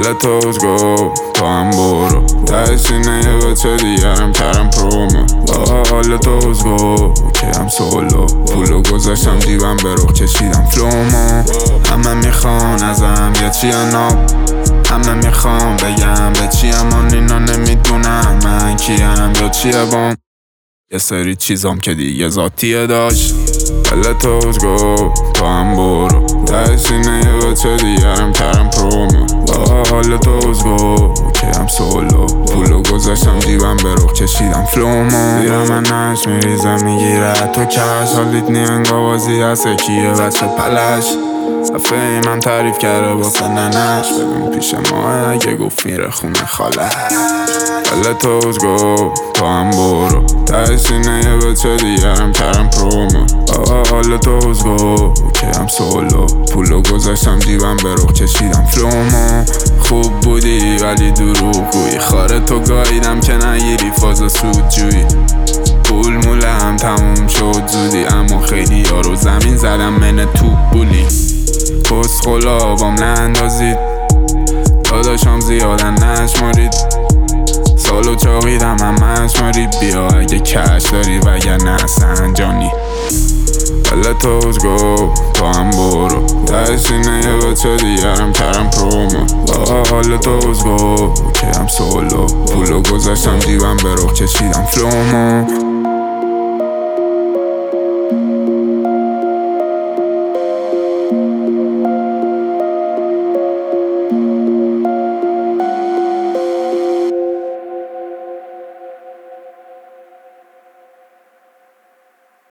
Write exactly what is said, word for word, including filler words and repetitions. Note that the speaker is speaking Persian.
دلت اوزگو تو هم برو ته سینه یه بچه دیگرم کردم پرومو حالت اوزگو که هم سولو پولو گذاشتم جیبم به رخ کشیدم فلومو همه میخوان ازم یه چی ناب همه میخوان بگم به چیم اون اینا نمیدونم من کیم یا چیه بام یه سری چیزام که دیگه ذاتیه داشت دلت اوزگو تو هم برو ته سینه یه بچه دیگرم کردم پرومو حالت اوزگو که هم سولو پولو گذاشتم جیبم به رخ کشیدم فلومو زیر من نش میریزه میگیره تو کش حالیت نیانگ آوازی هست کیه بچه پلش دفعه من تعریف کرده واسه ننش ببین پیش ماه اگه گفت میره خونه خاله دلت اوزگو تو هم برو ته سینه یه بچه دیگرم کردم پرومو حالت اوزگو که هم سولو پولو گذاشتم جیبم به رخ کشیدم فلومو خوب بودی ولی دروغ گویی خاره تو گاییدم که نگیری فاز سود جویی پول مولم تموم شد زودی اما خیلی یارو زمین زدم من توپ بولی پس خلابام نندازید داداشم زیادن نشمارید سالو چاقیدم هم مشمارید بیا اگه کش داری وگر نه سنجانی دلت اوزگو تو هم برو ته سینه یه بچه دیگرم کردم پرومو حالت اوزگو که هم سولو پولو گذاشتم جیبم به رخ کشیدم فلومو